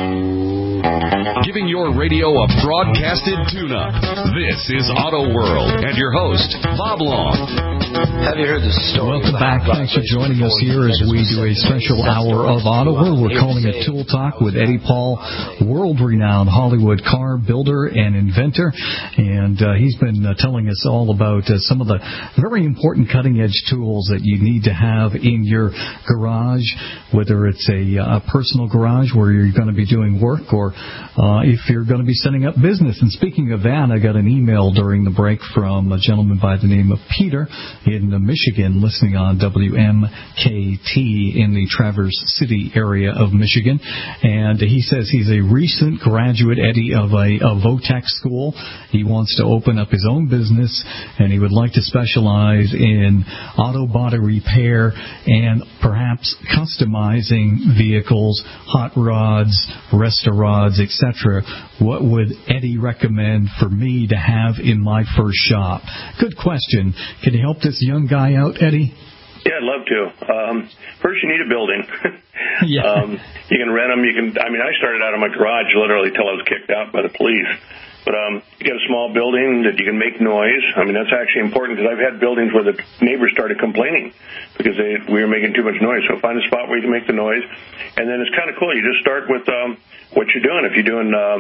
Giving your radio a broadcasted tune-up. This is Auto World and your host, Bob Long. Have you heard the story? Welcome back. Thanks for joining us here as we do a special hour of Auto World. We're calling it Tool Talk with Eddie Paul, world-renowned Hollywood car builder and inventor. And he's been telling us all about some of the very important cutting-edge tools that you need to have in your garage, whether it's a personal garage where you're going to be doing work or if you're going to be setting up business. And speaking of that, I got an email during the break from a gentleman by the name of Peter in Michigan, listening on WMKT in the Traverse City area of Michigan. And he says he's a recent graduate, Eddie, of a Votech school. He wants to open up his own business, and he would like to specialize in auto body repair and perhaps customizing vehicles, hot rods, restaurants, etc. What would Eddie recommend for me to have in my first shop? Good question. Can you help this young guy out, Eddie? Yeah, I'd love to. First, you need a building. Yeah. You can rent them. I started out in my garage literally till I was kicked out by the police. But you get a small building that you can make noise. That's actually important because I've had buildings where the neighbors started complaining because we were making too much noise. So find a spot where you can make the noise. And then it's kind of cool. You just start with what you're doing. If you're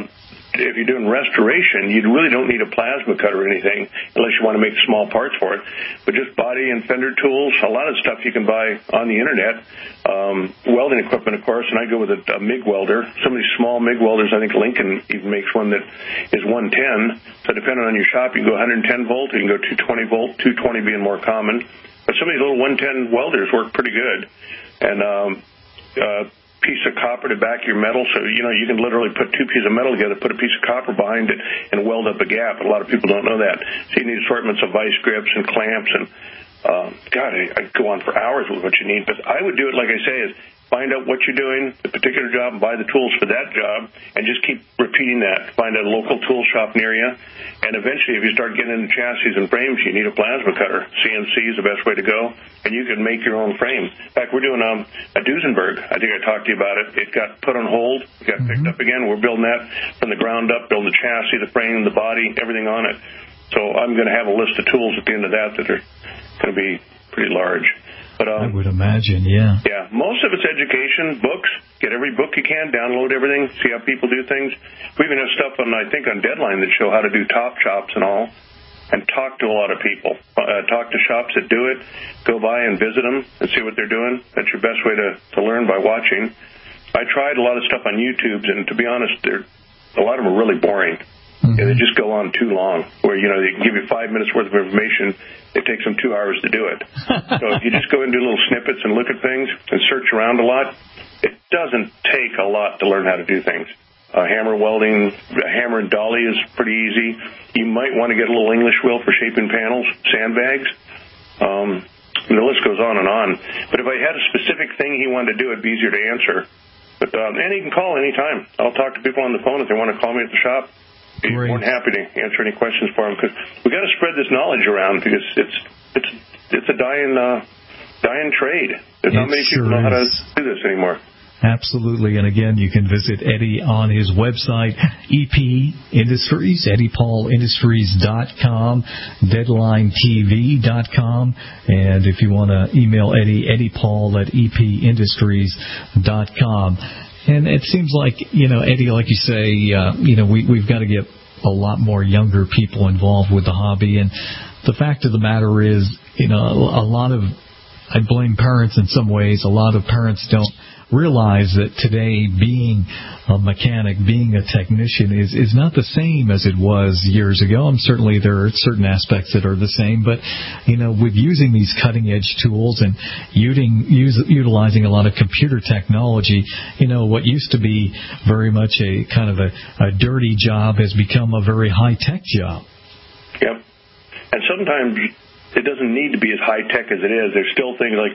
doing restoration, you really don't need a plasma cutter or anything unless you want to make small parts for it. But just body and fender tools, a lot of stuff you can buy on the internet. Welding equipment, of course, and I go with a MIG welder. Some of these small MIG welders, I think Lincoln even makes one that is 110. So depending on your shop, you can go 110 volt, you can go 220 volt, 220 being more common. But some of these little 110 welders work pretty good. And piece of copper to back your metal, so you can literally put two pieces of metal together, put a piece of copper behind it, and weld up a gap. A lot of people don't know that. So you need assortments of vice grips and clamps, and I go on for hours with what you need. But I would do it like I say is find out what you're doing, the particular job, and buy the tools for that job, and just keep repeating that. Find a local tool shop near you, and eventually if you start getting into chassis and frames, you need a plasma cutter. CNC is the best way to go, and you can make your own frame. In fact, we're doing a Duesenberg. I think I talked to you about it. It got put on hold. It got picked up again. We're building that from the ground up, building the chassis, the frame, the body, everything on it. So I'm going to have a list of tools at the end of that are going to be pretty large. But, I would imagine, yeah. Yeah, most of it's education, books. Get every book you can, download everything, see how people do things. We even have stuff on Deadline that show how to do top chops and all, and talk to a lot of people. Talk to shops that do it. Go by and visit them and see what they're doing. That's your best way to learn, by watching. I tried a lot of stuff on YouTube, and to be honest, a lot of them are really boring. Mm-hmm. Yeah, they just go on too long, where, they can give you 5 minutes worth of information. It takes them 2 hours to do it. So if you just go and do little snippets and look at things and search around a lot, it doesn't take a lot to learn how to do things. Hammer welding, hammer and dolly is pretty easy. You might want to get a little English wheel for shaping panels, sandbags. The list goes on and on. But if I had a specific thing he wanted to do, it'd be easier to answer. But and he can call anytime. I'll talk to people on the phone if they want to call me at the shop. Be more than happy to answer any questions for them, because we got to spread this knowledge around, because it's a dying trade. There's not many people know how to do this anymore. Absolutely. And again, you can visit Eddie on his website, EP Industries, EddiePaulIndustries.com, DeadlineTV.com. And if you want to email Eddie, EddiePaul@EPIndustries.com. And it seems like, Eddie, like you say, we've got to get a lot more younger people involved with the hobby. And the fact of the matter is, a lot of, I blame parents in some ways. A lot of parents don't realize that today being a mechanic, being a technician is not the same as it was years ago. And certainly there are certain aspects that are the same, but with using these cutting edge tools and utilizing a lot of computer technology, what used to be very much a kind of a dirty job has become a very high tech job. Yep. And sometimes it doesn't need to be as high tech as it is. There's still things like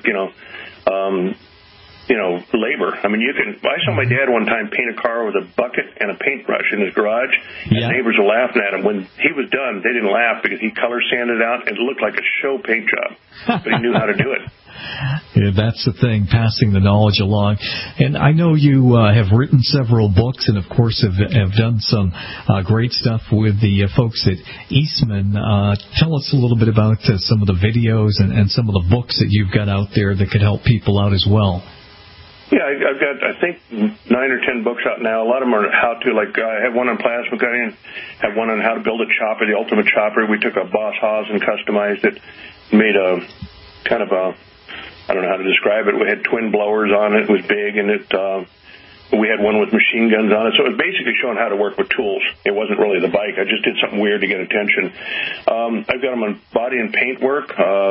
labor. I mean, I saw my dad one time paint a car with a bucket and a paintbrush in his garage, and neighbors were laughing at him. When he was done, they didn't laugh because he color sanded out, and it looked like a show paint job, but he knew how to do it. Yeah, that's the thing, passing the knowledge along. And I know you have written several books and, of course, have done some great stuff with the folks at Eastman. Tell us a little bit about some of the videos and some of the books that you've got out there that could help people out as well. Yeah, I've got, I think, 9 or 10 books out now. A lot of them are how to, like, I have one on plasma cutting, have one on how to build a chopper, the ultimate chopper. We took a Boss Haas and customized it, made a kind of a, I don't know how to describe it. We had twin blowers on it. It was big, and we had one with machine guns on it. So it was basically showing how to work with tools. It wasn't really the bike. I just did something weird to get attention. I've got them on body and paint work,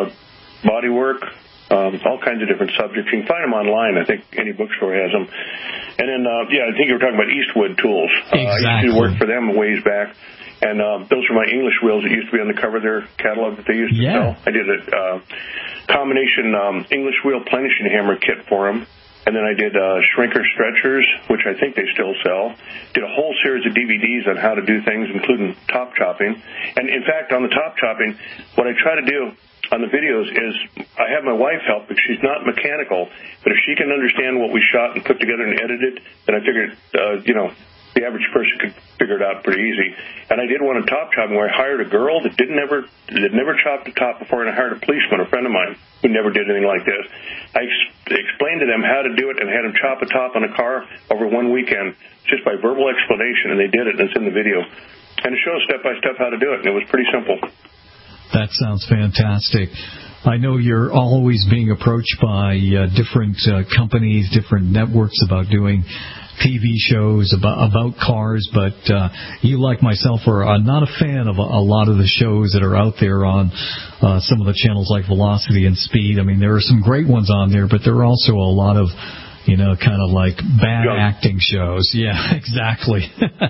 body work, all kinds of different subjects. You can find them online. I think any bookstore has them. And then, I think you were talking about Eastwood tools. Exactly. I used to work for them a ways back. And those were my English wheels that used to be on the cover of their catalog that they used to sell. I did a combination English wheel plenishing hammer kit for them. And then I did shrinker stretchers, which I think they still sell. Did a whole series of DVDs on how to do things, including top chopping. And, in fact, on the top chopping, what I try to do on the videos is I have my wife help because she's not mechanical, but if she can understand what we shot and put together and edited, then I figured, the average person could figure it out pretty easy. And I did one on top chopping where I hired a girl that never chopped a top before, and I hired a policeman, a friend of mine, who never did anything like this. I explained to them how to do it and had them chop a top on a car over one weekend just by verbal explanation, and they did it, and it's in the video. And it shows step-by-step how to do it, and it was pretty simple. That sounds fantastic. I know you're always being approached by different companies, different networks about doing TV shows about cars, but you, like myself, are not a fan of a lot of the shows that are out there on some of the channels like Velocity and Speed. I mean, there are some great ones on there, but there are also a lot of, kind of like bad acting shows. Yeah, exactly.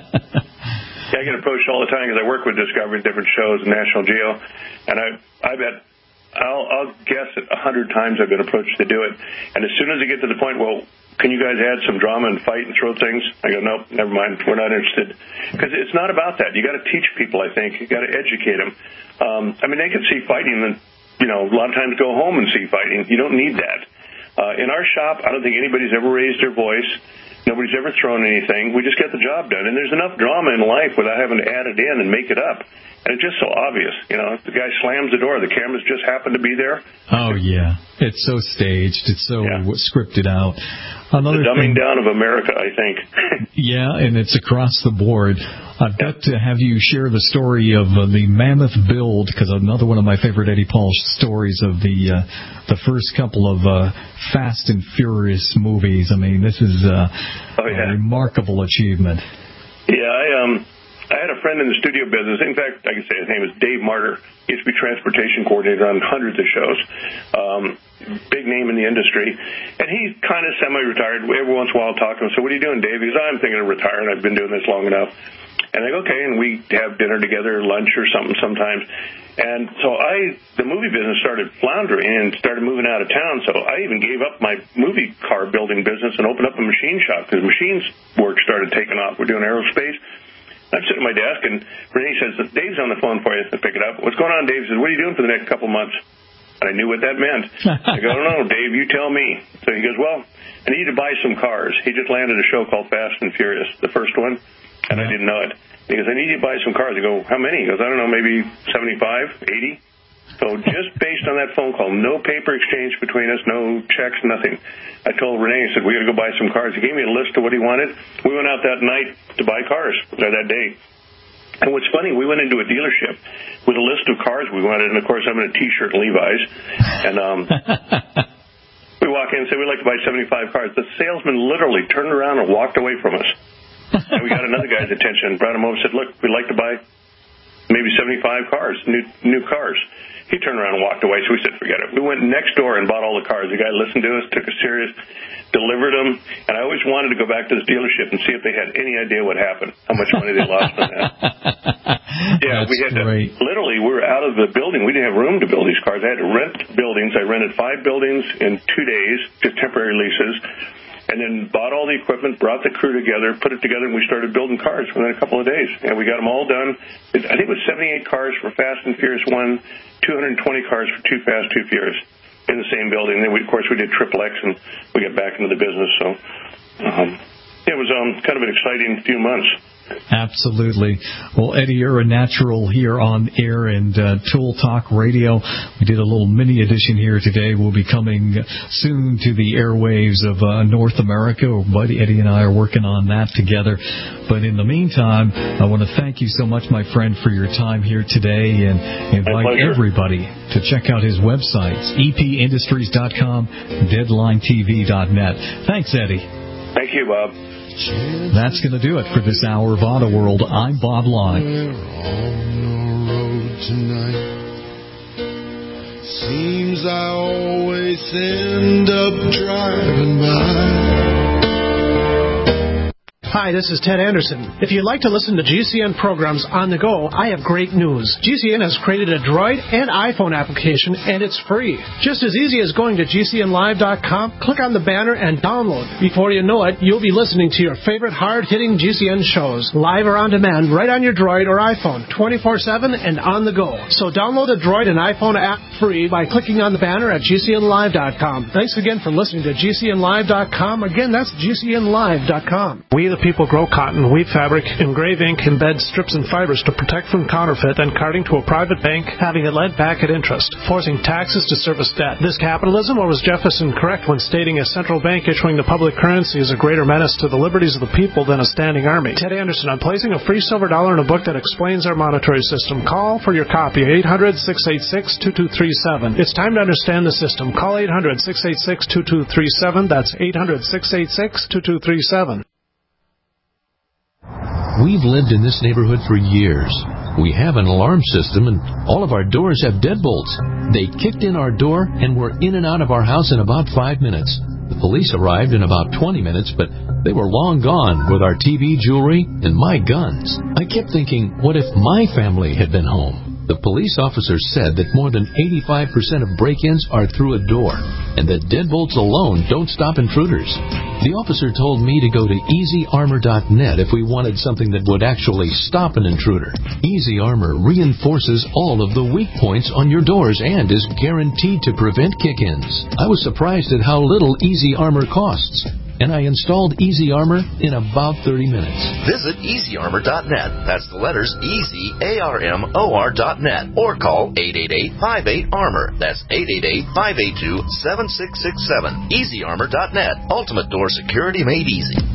I get approached all the time because I work with Discovery, different shows, and National Geo, and I bet I'll guess at 100 times I've been approached to do it. And as soon as I get to the point, well, can you guys add some drama and fight and throw things? I go, nope, never mind. We're not interested. Because it's not about that. You got to teach people, I think. You got to educate them. They can see fighting and, a lot of times go home and see fighting. You don't need that. In our shop, I don't think anybody's ever raised their voice. Nobody's ever thrown anything. We just get the job done. And there's enough drama in life without having to add it in and make it up. And it's just so obvious. If the guy slams the door, the cameras just happen to be there. Oh, yeah. It's so staged. It's so scripted out. The dumbing down of America, I think. Yeah, and it's across the board. I've got to have you share the story of the Mammoth Build, because another one of my favorite Eddie Paul stories of the first couple of Fast and Furious movies. I mean, this is a remarkable achievement. Yeah, I had a friend in the studio business. In fact, I can say his name is Dave Martyr. He used to be transportation coordinator on hundreds of shows. Big name in the industry. And he's kind of semi-retired. Every once in a while I'll talk to him. So what are you doing, Dave? He goes, I'm thinking of retiring. I've been doing this long enough. And I go, okay, and we have dinner together, lunch or something sometimes. And so the movie business started floundering and started moving out of town. So I even gave up my movie car building business and opened up a machine shop because machines work started taking off. We're doing aerospace. I'm sitting at my desk, and Renee says, Dave's on the phone for you. I pick it up. What's going on, Dave? He says, what are you doing for the next couple months? And I knew what that meant. I go, no, Dave, you tell me. So he goes, well, I need to buy some cars. He just landed a show called Fast and Furious, the first one, and I didn't know it. He goes, I need you to buy some cars. I go, how many? He goes, I don't know, maybe 75, 80. So just based on that phone call, no paper exchange between us, no checks, nothing. I told Renee, I said, we got to go buy some cars. He gave me a list of what he wanted. We went out that night to buy cars, or that day. And what's funny, we went into a dealership with a list of cars we wanted, and, of course, I'm in a T-shirt and Levi's. And we walk in and say, we'd like to buy 75 cars. The salesman literally turned around and walked away from us. And we got another guy's attention, brought him over and said, look, we'd like to buy maybe 75 cars, new cars. He turned around and walked away, so we said, forget it. We went next door and bought all the cars. The guy listened to us, took us serious, delivered them, and I always wanted to go back to this dealership and see if they had any idea what happened, how much money they lost on that. Yeah, we had to, literally, we were out of the building. We didn't have room to build these cars. I had to rent buildings. I rented 5 buildings in 2 days, just temporary leases, and then bought all the equipment, brought the crew together, put it together, and we started building cars within a couple of days. And we got them all done. I think it was 78 cars for Fast and Furious 1, 220 cars for Too Fast, Too Furious in the same building. And then, of course, we did XXX, and we got back into the business. So it was kind of an exciting few months. Absolutely. Well, Eddie, you're a natural here on air and Tool Talk Radio. We did a little mini edition here today. We'll be coming soon to the airwaves of North America. Buddy Eddie and I are working on that together. But in the meantime, I want to thank you so much, my friend, for your time here today, and invite everybody to check out his websites, epindustries.com, deadlinetv.net. Thanks, Eddie. Thank you, Bob. That's going to do it for this hour of Auto World. I'm Bob Long. We're on the road tonight. Seems I always end up driving by. Hi, this is Ted Anderson. If you'd like to listen to GCN programs on the go, I have great news. GCN has created a Droid and iPhone application, and it's free. Just as easy as going to GCNlive.com, click on the banner, and download. Before you know it, you'll be listening to your favorite hard-hitting GCN shows, live or on demand, right on your Droid or iPhone, 24/7 and on the go. So download the Droid and iPhone app free by clicking on the banner at GCNlive.com. Thanks again for listening to GCNlive.com. Again, that's GCNlive.com. We the people grow cotton, weave fabric, engrave ink, embed strips and fibers to protect from counterfeit and carting to a private bank, having it lent back at interest, forcing taxes to service debt. This capitalism, or was Jefferson correct when stating a central bank issuing the public currency is a greater menace to the liberties of the people than a standing army? Ted Anderson, I'm placing a free silver dollar in a book that explains our monetary system. Call for your copy, 800-686-2237. It's time to understand the system. Call 800-686-2237. That's 800-686-2237. We've lived in this neighborhood for years. We have an alarm system, and all of our doors have deadbolts. They kicked in our door, and we're in and out of our house in about 5 minutes. The police arrived in about 20 minutes, but they were long gone with our TV, jewelry, and my guns. I kept thinking, what if my family had been home? The police officer said that more than 85% of break-ins are through a door, and that deadbolts alone don't stop intruders. The officer told me to go to EasyArmor.net if we wanted something that would actually stop an intruder. Easy Armor reinforces all of the weak points on your doors and is guaranteed to prevent kick-ins. I was surprised at how little Easy Armor costs, and I installed Easy Armor in about 30 minutes. Visit EasyArmor.net. That's the letters EasyArmor.net. Or call 888-58-ARMOR. That's 888-582-7667. EasyArmor.net. Ultimate door security made easy.